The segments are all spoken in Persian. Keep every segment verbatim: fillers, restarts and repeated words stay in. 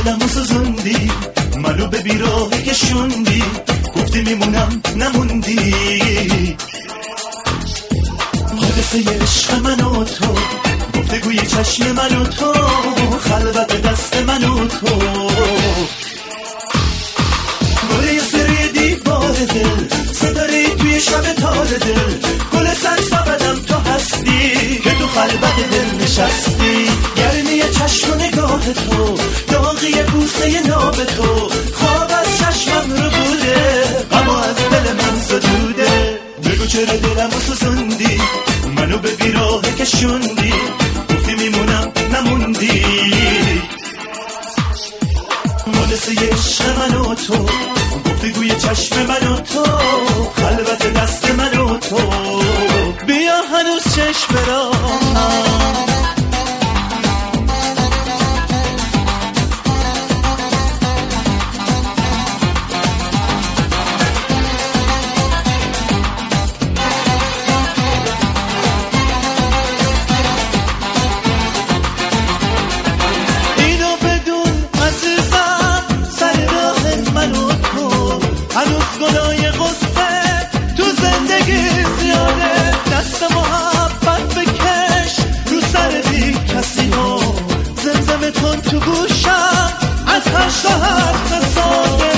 دلمو سوزوندی، منو به بیراهی کشوندی، گفتی میمونم نموندی. حادثه عشق من و تو، گفتگوی چشم من و تو، خلوت دست من و تو، گل یه سری دیوار دل، ستاره توی شب تار دل، گل سرسبدم تو هستی که تو خلوت دل نشستی. گرمی چشم و نگاه تو، داغی بوسه ناب تو، خواب از چشمم رو بوده، اما از دل من زدوده. بگو چرا دلمو سوزوندی، منو به بیراه کشوندی، گفتی میمونم نموندی. حادثه عشق من و تو، گفتگوی چشم من و تو، خلوت دست من و تو، بیا هنوز چشم راهم. هنوز گناه غصه تو زندگی زیاده، دست محبت بکش رو سر بی کسی ها، زمزم تون تو گوشم از هشت حرف ساده.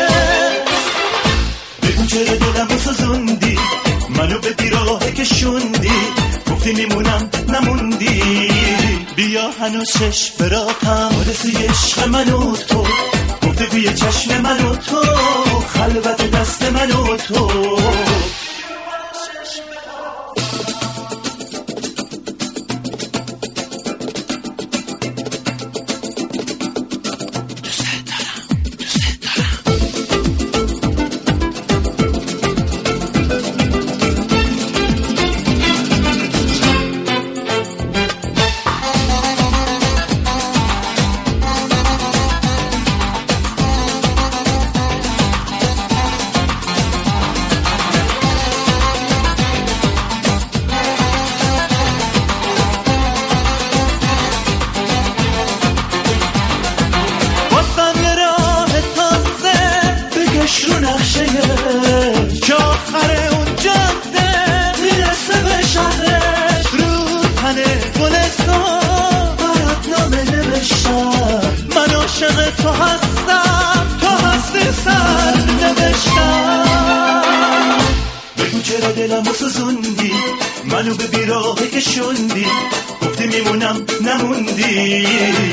بگو چرا دلمو سوزوندی، منو به بیراه کشوندی، گفتی میمونم نموندی. بیا هنوز شش براقم، حادثه عشق من و تو، گفتگوی چشم من و تو، خلوت دست من و تو. رو نقشه که آخر اون جاده میرسه به شهرش، رو تنه گلستان برات نامه نوشتم، من عاشق تو هستم، تو هستی سر نوشتم. بگو چرا دلمو سوزوندی، منو به بیراه کشوندی، گفتی میمونم نموندی.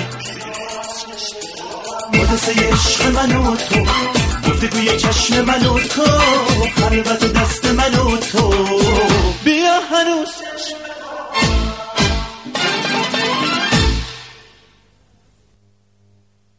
حادثه عشق من و تو، گفتگوی چشم من و تو، خلوت دست من و تو، بیا هنوز